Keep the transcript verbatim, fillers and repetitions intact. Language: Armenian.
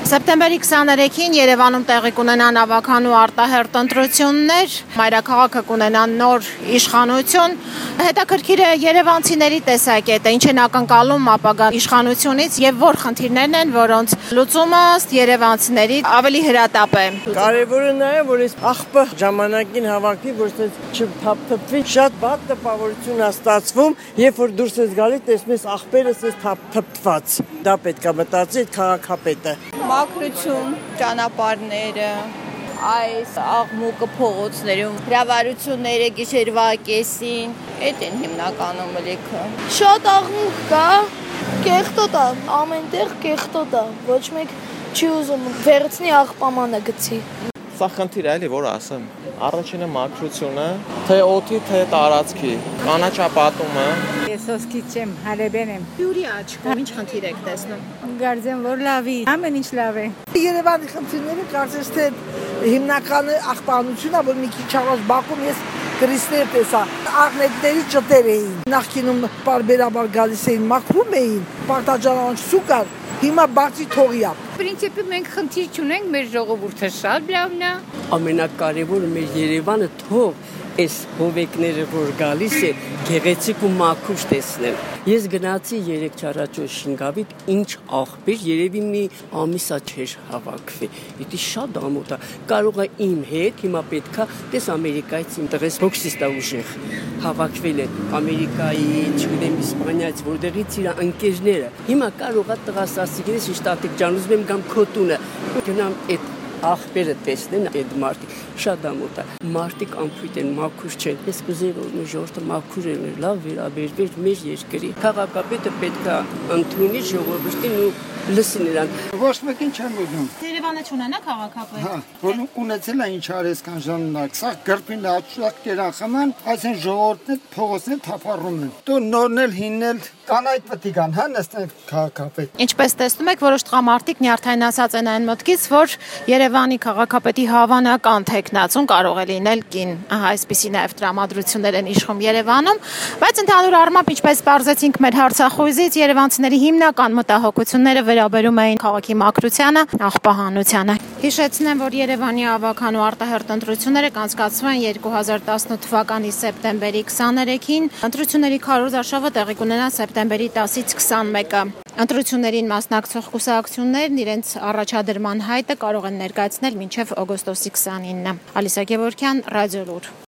Սեպտեմբերի քսաներեքին Երևանում տեղի կունենան ավագանու արտահերթ ընտրություններ, մայրաքաղաքը կունենա նոր իշխանություն։ Հետաքրքիր է երևանցիների տեսակետը, ինչ են ակնկալում ապագա իշխանությունից եւ որ խնդիրներն են, որոնց լուծումը ըստ երևանցիների ավելի հրատապ է։ Կարևորը նա է, որ այս աղբը ժամանակին հավաքվի, որ այդպես չթափթփվի, շատ բաց տպավորություն է ստացվում, երբ որ դուրս ես գալիս, տեսնում ես աղբերս էս թափթփված։ Դա պետք է մտածի այդ քաղաքապետը։ Մաքրություն, ճանապարհները, այս աղմուկը փողոցներում, հրավառությունները գիշերվա կեսին, այդ են հիմնականում լիքը։ Շատ աղմուկ կա, կեղտոտ է, ամենտեղ կեղտոտ է, ոչ մեկ չի ուզում վերցնի աղբամանը գցի։ Սա խնդիր է, էլի որ ասեմ։ Առաջինը մաքրությունը, թե օդի, թե տարածքի, կանաչապատումը։ Ես ոսկիչ եմ, հալեբեն եմ։ Յուրի աչքով ինչ խնդիր եք տեսնում։ Գարձեմ որ լավի, ամեն ինչ լավ է։ Երևանի խնդիրները կարծես թե հիմնականը աղբանությունն է, որ մի քիչ առաջ Բաքվում ես գրիստներ տեսա, աղնետների ճտեր էին։ Նախկինում բարբերաբար գալիս էին, մաքրում էին, պարտաճանաչություն կար, հիմա բացի թողի է։ Պրինցիպի մենք խնդիր չունենք, մեր ժողովուրդը շատ լավն է։ Ամենակարևորը մեր Երևանը թող այս հովեկները որ գալիս է գեղեցիկ ու մաքուր տեսնել։ Ես գնացի երեք չառաջո Շինգավիթ, ինչ աղբեր, երևի մի ամիսա չէր հավաքվի։ Դա շատ ամոթ է։ Կարող է իմ հետ հիմա պետքա տես Ամերիկայից իմ տղես բոքսիստա ուժեղ հավաքվել են Ամերիկայի, չգիտեմ Իսպանիայից, որտեղից իր ընկերները։ Հիմա կարող է տղասասիկերս շտատիկ ջան, ուզում եմ գամ քո տունը։ Գնամ այդ աղբերը տեսնեն այդ մարդիկ, շատ ամոթ է։ Մարդիկ անփույթ են, մաքուր չեն։ Ես կուզեի որ մեր ժողովուրդը մաքուր լինի, լավ վերաբերվեր մեր երկրի։ Քաղաքապետը պետք է ընդունի ժողովրդին ու լսի նրան։ Ոչ մեկին չեմ ուզում։ Երևանը չունենա քաղաքապետ։ Հա, որ ունեցել է ինչ արես կան ժամանակ, սա գրպին աչուակ կերան խման, այսին ժողովուրդն փողոցներ թափառում են։ Դու նորն էլ հիննել կանայք պետք կան, հա, նստեն քաղաքապետ։ Ինչպես տեսնում եք, որոշ տղամարդիկ նյարդայնացած են այն մտքից, որ Երևանի քաղաքապետի հավանական թեկնածուն կարող է լինել կին։ Ահա այսպիսի նաև տրամադրություններ են իշխում Երևանում, բայց ընդհանուր առմամբ, ինչպես պարզեցինք մեր հարցախույզից, երևանցիների հիմնական մտահոգությունները վերաբերում էին քաղաքի մաքրությանը, աղբահանությանը։ Հիշեցնեմ, որ Երևանի ավագանու արտահերթ ընտրությունները կանցկացվեն երկու հազար տասնութ թվականի սեպտեմբերի քսաներեքին, ընտրությունների քարոզարշավը տեղի կունենա սեպտեմբերի տասից քսանմեկը։ Ընտրություններին մասնակցող կուսակցություններն իրենց առաջադրման հայտը կարող են ներկայացնել մինչև օգոստոսի քսանինը։ Ալիսա Գևորգյան, Ռադիոլուր։